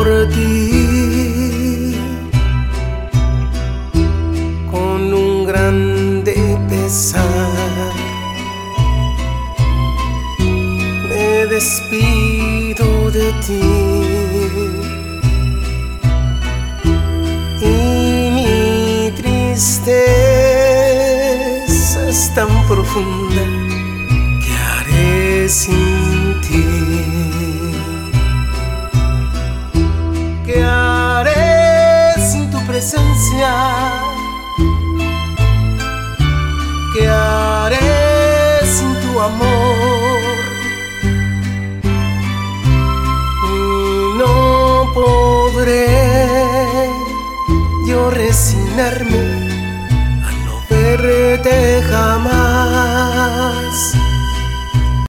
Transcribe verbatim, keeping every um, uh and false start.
ti con un grande pesar. Me despido de ti y mi tristeza es tan profunda. ¿Qué haré sin ti? ¿Qué haré sin tu presencia? ¿Qué haré sin tu amor? Y no podré yo resignarme a no verte